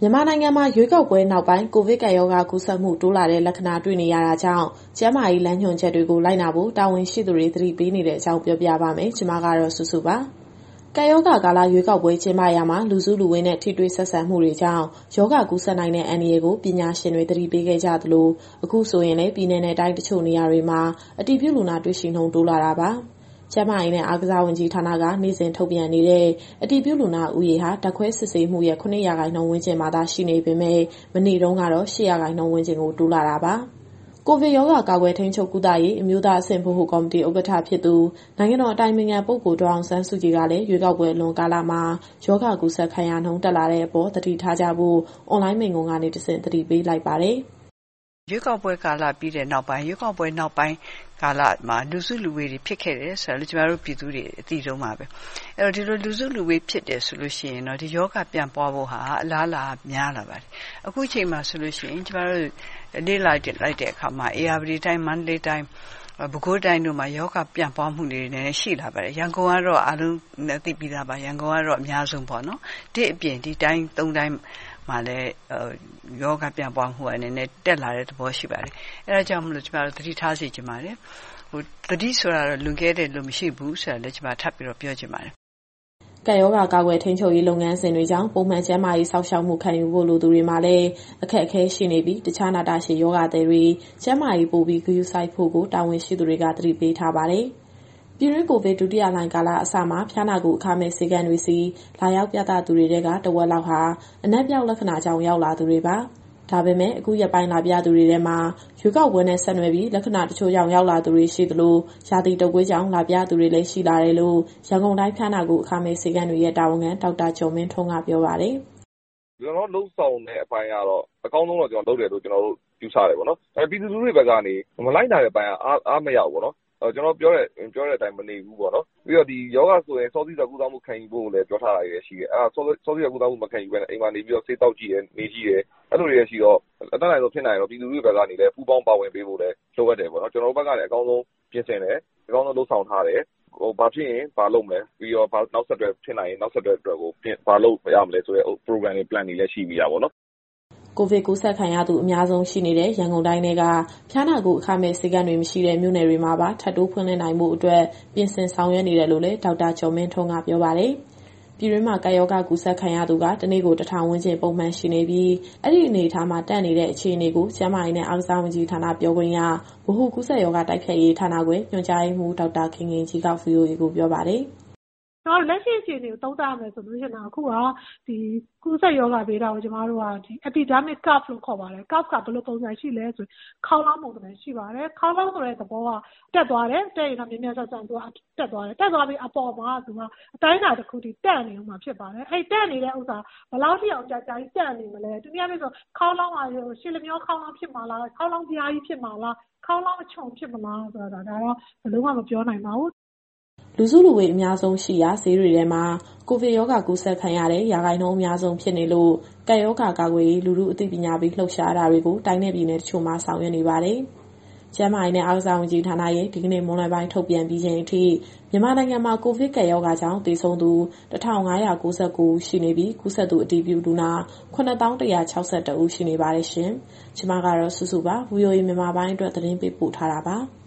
မြန်မာနိုင်ငံမှာရွေးကောက်ပွဲနောက်ပိုင်းကိုဗစ်ကပ်ရောဂါကူးစက်မှုတိုးလာတဲ့လက္ခဏာတွေ့နေရတာကြောင့်ကျန်းမာရေးလမ်းညွှန်ချက်တွေကိုလိုက်နာဖို့တာဝန်ရှိသူတွေသတိပေးနေတဲ့အကြောင်းပြောပြပါမယ်။ကျွန်မကတော့စုစုပါ။ကပ်ရောဂါကာလရွေးကောက်ပွဲကျင်းပရာမှာလူစုလူဝေးနဲ့ထိတွေ့ဆက်ဆံမှုတွေကြောင့်ရောဂါကူးစက်နိုင်တဲ့အန္တရာယ်ကိုပညာရှင်တွေသတိပေးခဲ့ကြသလိုအခုဆိုရင်လည်းပြည်내နဲ့တိုင်းတချို့နေရာတွေမှာအတည်ပြုလူနာတွေ့ရှိနှုန်းတိုးလာတာပါ။ကျန်းမာရေးနဲ့အားကစားဝန်ကြီးဌာနကနေ့စဉ်ထုတ်ပြန်နေတဲ့အတည်ပြုလူနာဦးရေဟာဓာတ်ခွဲစစ်ဆေးမှုရဲ့9%ဝန်းကျင်မှာသာရှိနေပေမဲ့မနေ့တုန်းကတော့8%ဝန်းကျင်ကိုတိုးလာတာပါ။ကိုဗစ်ရောဂါကာကွယ်ထိန်းချုပ်ကုသရေးအမျိုးသားအဆင့်ဗဟိုကော်မတီဥက္ကဋ္ဌဖြစ်သူနိုင်ငံတော်အတိုင်ပင်ခံပုဂ္ဂိုလ်ဒေါ်အောင်ဆန်းစုကြည်ကလည်းရွေးကောက်ပွဲအလွန်ကာလမှာရောဂါကူးစက်ခံရနှုန်းတက်လာတဲ့အပေါ်သတိထားကြဖို့အွန်လိုင်းမိန့်ခွန်းကနေတဆင့်သတိပေးလိုက်ပါတယ်။ရွေးကောက်ပွဲကာလပြီးတဲ့နောက်ပိုင်းကာလမှာလူစုလူဝေးတွေဖြစ်ခဲ့တယ်ဆိုတော့ကျမတို့ပြည်သူတွေအသိဆုံးပါပဲအဲ့တော့ဒီလိုလူစုလူဝေးဖြစ်တယ်ဆိုလို့ရှိရင်တော့ဒီယောဂပြန်ပွားဖို့ဟာအလားအလာများလာပါတယ်အခုချိန်မှာဆိုလို့ရှိရင်ကျမတို့လေ့လာလိုက်တဲ့အခါမှာ ARD တိုင်းမန္တလေးတိုင်းပဲခူးတိုင်းတို့မှာယောဂပြန်ပွားမှုတွေလည်းရှိလာပါတယ်ရန်ကုန်ကတော့အားလုံးသိပြီးသားပါရန်ကုန်ကတော့အများဆုံးပေါ့နော်ဒီအပြင်ဒီတိုင်း၃တိုင်းမှာလည်းယောဂပြန်ပွားမှုအနေနဲ့တက်လာတဲ့သဘောရှိပါတယ်အဲဒါကြောင့်မလို့ကျမတို့သတိထားစီချင်ပါတယ်သတိဆိုတာတော့လွန်ခဲ့တဲ့လို့မရှိဘူးဆိုတာလည်းကျမထပ်ပြီးတော့ပြောချင်ပါတယ်ကပ်ရောဂါကာကွယ်ထိန်းချုပ်ရေးလုပ်ငန်းစဉ်တွေကြောင့်ပုံမှန်ကျန်းမာရေးစောင့်ရှောက်မှုခံယူဖို့လိုသူတွေမှာလည်းအခက်အခဲရှိနေပြီးတခြားနာတာရှည်ရောဂါတွေကျန်းမာရေးပိုပြီးဂရုစိုက်ဖို့ကိုတာဝန်ရှိသူတွေကသတိပေးထားပါတယ်။ပြည်တွင်းကိုဗစ်ဒုတိယလှိုင်းကာလအစမှာဖျားနာကုအခမဲ့ဆေးကမ်းတွေစီလာရောက်ပြသသူတွေကတဝက်လောက်ဟာအနံ့ပျောက်လက္ခဏာကြောင့်ရောက်လာသူတွေပါ။ဒါပေမဲ့အခုရက်ပိုင်းလာပြသူတွေထဲမှာရွေးကောက်ပွဲနဲ့ဆက်နွယ်ပြီးလက္ခဏာတချို့ကြောင့်ရောက်လာသူတွေရှိသလိုရာသီတုပ်ကွေးကြောင့်လာပြသူတွေလည်းရှိလာတယ်လို့ရန်ကုန်တိုင်းဖျားနာကုအခမဲ့ဆေးကမ်းတွေရဲ့တာဝန်ခံဒေါက်တာကျော်မင်းထွန်းကပြောပါတယ်။ကျွန်တော်လှုပ်ဆောင်တဲ့အပိုင်းကတော့အကောင်းဆုံးတော့ကျွန်တော်လုပ်တယ်လို့ကျွန်တော်တို့ယူဆတယ်ပေါ့နော်။ပြည်သူလူထုတွေဘက်ကနေမလိုက်နိုင်တဲ့အပိုင်းကအားမရဘူးပေါ့နော်။ကျွန်တော်ပြောတဲ့အတိုင်းမနေဘူးပေါ့နော်။ပြီးတော့ဒီယောဂဆိုရင်စောစီးစွာကုသမှုခံယူဖို့လည်းပြောထားတာရရှိတယ်။စောစီးစွာကုသမှုမခံယူဘဲနဲ့အိမ်မှာနေပြီးတော့ဆေးတောက်ကြည့်ရနေကြည့်ရအဲ့လိုတွေရရှိတော့အတတ်နိုင်ဆုံးဖြစ်နိုင်တော့ပြည်သူလူထုဘက်ကနေလည်းပူးပေါင်းပါဝင်ပေးဖို့လည်းလိုအပ်တယ်ပေါ့နော်။ကျွန်တော်တို့ဘက်ကလည်းအကောင်းဆုံးပြင်ဆင်တယ်။အကောင်းဆုံးလှုပ်ဆောင်ထားတယ်။ဘာဖြစ်ရင်ဘာလုပ်မလဲပြီးတော့နောက်ဆက်တွဲဖြစ်နိုင်ရင်နောက်ဆက်တွဲအတွက်ကိုဘာလုပ်ရမလဲဆိုတဲ့ program တွေ plan တွေလည်းရှိပြီးတာပေါ့နော်ကိုဗစ်ကူးစက်ခံရသူအများဆုံးရှိနေတဲ့ရန်ကုန်တိုင်းကဖျားနာကုအခမဲ့ဆေးကမ်းတွေမရှိတဲ့မြို့နယ်တွေမှာပါထပ်တိုးဖွင့်လှစ်နိုင်မှုအတွက်ပြင်ဆင်ဆောင်ရွက်နေတယ်လို့လည်းဒေါက်တာကျော်မင်းထွန်းကပြောပါတယ်။ပြည်တွင်းမှာကာယောဂကူးစက်ခံရသူကတနေ့ကို1000ဝန်းကျင်ပုံမှန်ရှိနေပြီးအဲ့ဒီအနေအထားမှာတက်နေတဲ့အခြေအနေကိုကျန်းမာရေးနဲ့အားကစားဝန်ကြီးဌာနပြောခွင့်ရဗဟိုကူးစက်ရောဂါတိုက်ဖျက်ရေးဌာနခွဲညွှန်ကြားရေးမှူးဒေါက်တာခင်ခင်ကြီးက VOA ကိုပြောပါတယ်။တော့လက်ရှိအခြေအနေကိုသုံးသပ်ရမယ်ဆိုလို့ရှိရင်အခုကဒီကူးစက်ရောဂါဗေဒကိုကျမတို့ကဒီ epidemic curve လို့ခေါ်ပါတယ် curve ကဘယ်လိုပုံစံရှိလဲဆိုခေါင်းလောင်းပုံစံရှိပါတယ်ခေါင်းလောင်းဆိုတဲ့သဘောကတက်သွားတယ်တက်ရင်တော့မြင်မြင်ဆန်ဆန်သူကတက်သွားတယ်တက်သွားပြီးအပေါ်မှာသူကအတိုင်းအတာတစ်ခုထိတက်နေဦးမှာဖြစ်ပါတယ်အဲ့တက်နေတဲ့ဥစ္စာဘယ်လောက်ထိအောင်ကြာကြာကြီးတက်နေမလဲတနည်းအားဖြင့်ဆိုခေါင်းလောင်းကရှည်လျောခေါင်းလောင်းဖြစ်မှာလားခေါင်းလောင်းပြားကြီးဖြစ်မှာလားခေါင်းလောင်းအချုံဖြစ်မလားဆိုတာဒါတော့ဘယ်လုံးဝမပြောနိုင်ပါဘူးလူစုလူဝေးအများဆုံးရှိရာဈေးတွေထဲမှာကိုဗစ်ရောဂါကူးစက်ခံရတဲ့ရာခိုင်နှုန်းအများဆုံးဖြစ်နေလို့ကပ်ရောဂါကာကွယ်ရေးလူထုအသိပညာပေးလှုပ်ရှားတာတွေကိုတိုင်းနယ်ပြည်နယ်တချို့မှာဆောင်ရွက်နေပါတယ်။ကျန်းမာရေးနဲ့အားကစားဝန်ကြီးဌာနရဲ့ဒီကနေ့မွန်းလွဲပိုင်းထုတ်ပြန်ပြီးချိန်အထိမြန်မာနိုင်ငံမှာကိုဗစ်ကပ်ရောဂါကြောင့်သေဆုံးသူ1599ဦးရှိနေပြီးကူးစက်သူအတည်ပြုလူနာ9162ဦးရှိနေပါတယ်ရှင်။ကျွန်မကတော့စုစုပါ VOA မြန်မာပိုင်းအတွက်သတင်းပေးပို့ထားတာပါ။